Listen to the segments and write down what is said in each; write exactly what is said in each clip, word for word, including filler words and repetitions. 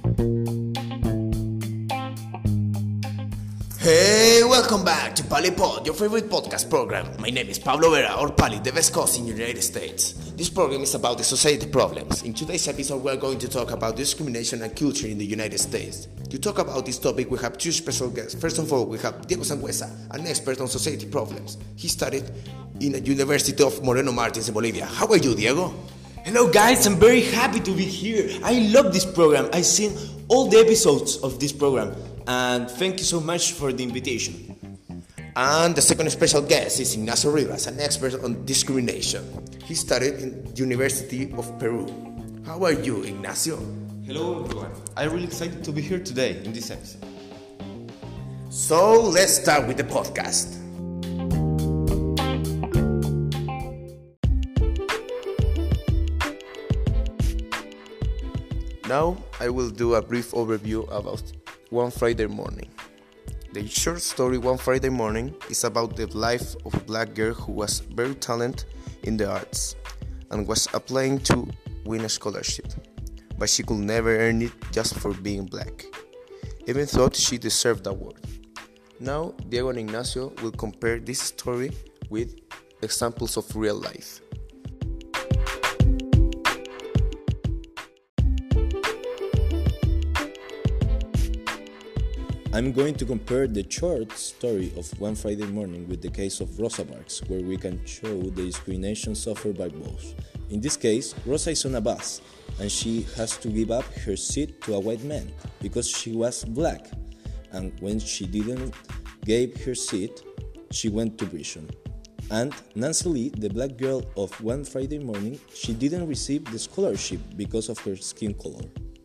Hey, welcome back to PaliPod, your favorite podcast program. My name is Pablo Vera, or Pali, the best cause in the United States. This program is about the society problems. In today's episode, we are going to talk about discrimination and culture in the United States. To talk about this topic, we have two special guests. First of all, we have Diego Sangüesa, an expert on society problems. He studied in the University of Moreno Martins in Bolivia. How are you, Diego? Hello guys, I'm very happy to be here. I love this program. I've seen all the episodes of this program. And thank you so much for the invitation. And the second special guest is Ignacio Rivas, an expert on discrimination. He studied in the University of Peru. How are you, Ignacio? Hello everyone. I'm really excited to be here today in this episode. So let's start with the podcast. Now I will do a brief overview about One Friday Morning. The short story One Friday Morning is about the life of a black girl who was very talented in the arts and was applying to win a scholarship, but she could never earn it just for being black, even though she deserved the award. Now Diego and Ignacio will compare this story with examples of real life. I'm going to compare the short story of One Friday Morning with the case of Rosa Parks, where we can show the discrimination suffered by both. In this case, Rosa is on a bus, and she has to give up her seat to a white man because she was black. And when she didn't give her seat, she went to prison. And Nancy Lee, the black girl of One Friday Morning, she didn't receive the scholarship because of her skin color.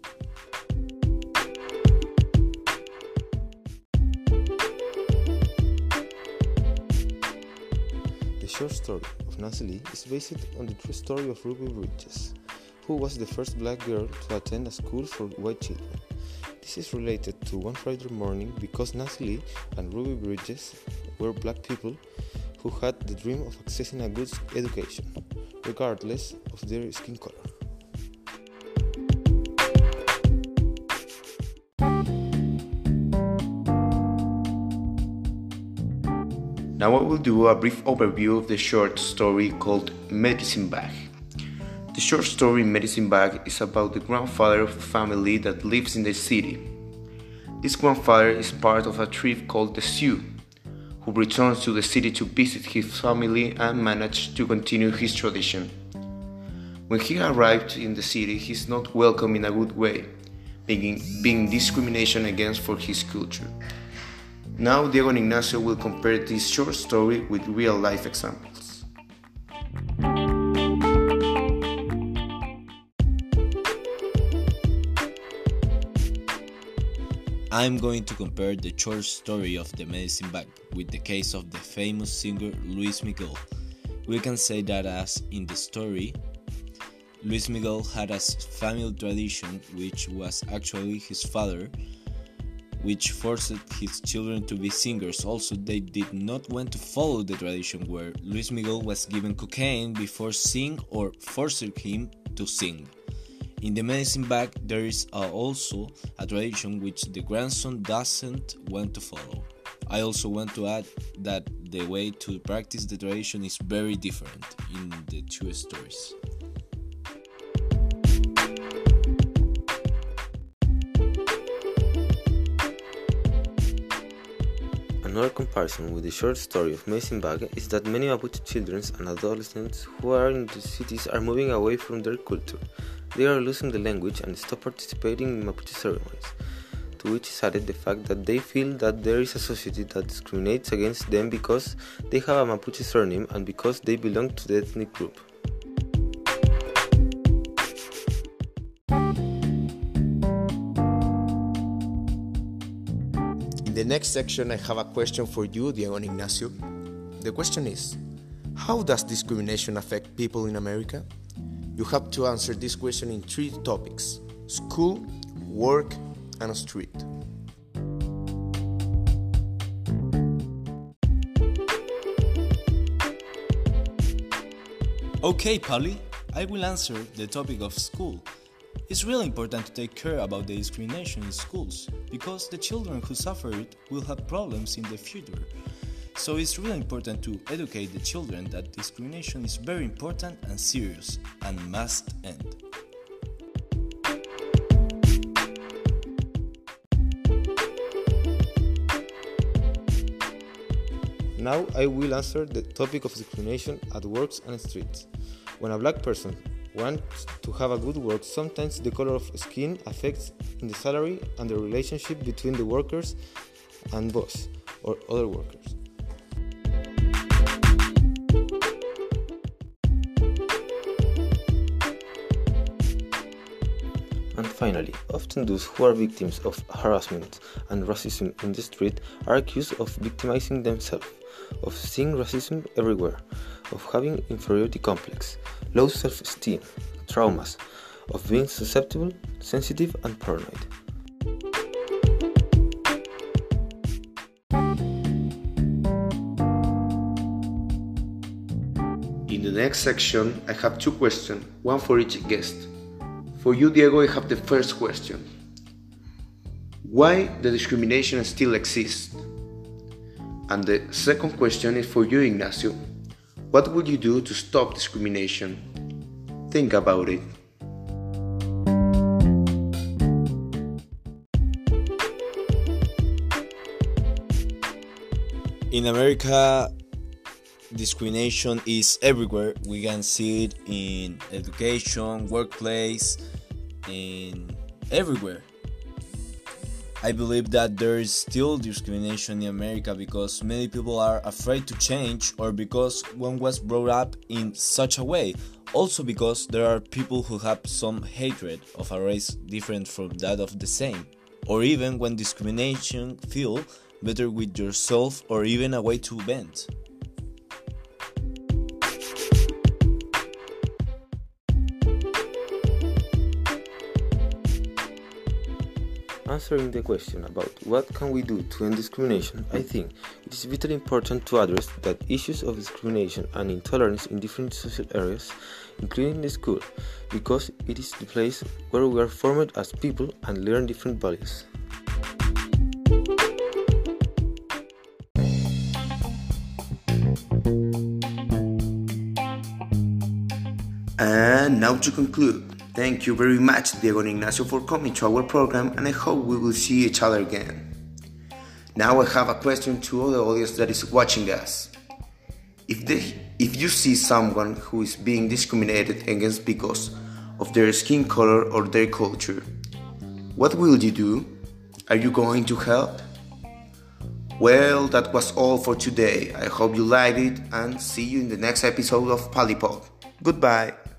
The short story of Nancy Lee is based on the true story of Ruby Bridges, who was the first black girl to attend a school for white children. This is related to One Friday Morning because Nancy Lee and Ruby Bridges were black people who had the dream of accessing a good education, regardless of their skin color. Now I will do a brief overview of the short story called Medicine Bag. The short story Medicine Bag is about the grandfather of a family that lives in the city. This grandfather is part of a trip called the Zoo, who returns to the city to visit his family and manage to continue his tradition. When he arrived in the city, he is not welcome in a good way, being, being discrimination against for his culture. Now Diego and Ignacio will compare this short story with real-life examples. I'm going to compare the short story of the Medicine Bag with the case of the famous singer Luis Miguel. We can say that as in the story, Luis Miguel had a family tradition which was actually his father, which forced his children to be singers. Also, they did not want to follow the tradition where Luis Miguel was given cocaine before sing or forced him to sing. In the Medicine Bag, there is uh, also a tradition which the grandson doesn't want to follow. I also want to add that the way to practice the tradition is very different in the two stories. Another comparison with the short story of Medicine Bag is that many Mapuche children and adolescents who are in the cities are moving away from their culture. They are losing the language and stop participating in Mapuche ceremonies, to which is added the fact that they feel that there is a society that discriminates against them because they have a Mapuche surname and because they belong to the ethnic group. In the next section, I have a question for you, Diego and Ignacio. The question is, how does discrimination affect people in America? You have to answer this question in three topics: school, work, and street. Okay, Polly, I will answer the topic of school. It's really important to take care about the discrimination in schools, because the children who suffer it will have problems in the future. So it's really important to educate the children that discrimination is very important and serious and must end. Now I will answer the topic of discrimination at works and streets. When a black person wants to have a good work, sometimes the color of skin affects in the salary and the relationship between the workers and boss or other workers. And finally, often those who are victims of harassment and racism in the street are accused of victimizing themselves, of seeing racism everywhere, of having inferiority complex, low self-esteem, traumas, of being susceptible, sensitive and paranoid. In the next section, I have two questions, one for each guest. For you, Diego, I have the first question. Why the discrimination still exists? And the second question is for you, Ignacio. What would you do to stop discrimination? Think about it. In America, discrimination is everywhere. We can see it in education, workplace, in everywhere. I believe that there is still discrimination in America because many people are afraid to change, or because one was brought up in such a way. Also because there are people who have some hatred of a race different from that of the same. Or even when discrimination feel better with yourself, or even a way to vent. Answering the question about what can we do to end discrimination, I think it is vitally important to address that issues of discrimination and intolerance in different social areas, including the school, because it is the place where we are formed as people and learn different values. And now to conclude, thank you very much, Diego and Ignacio, for coming to our program, and I hope we will see each other again. Now I have a question to all the audience that is watching us. If, they, if you see someone who is being discriminated against because of their skin color or their culture, what will you do? Are you going to help? Well, that was all for today. I hope you liked it, and see you in the next episode of Polypod. Goodbye.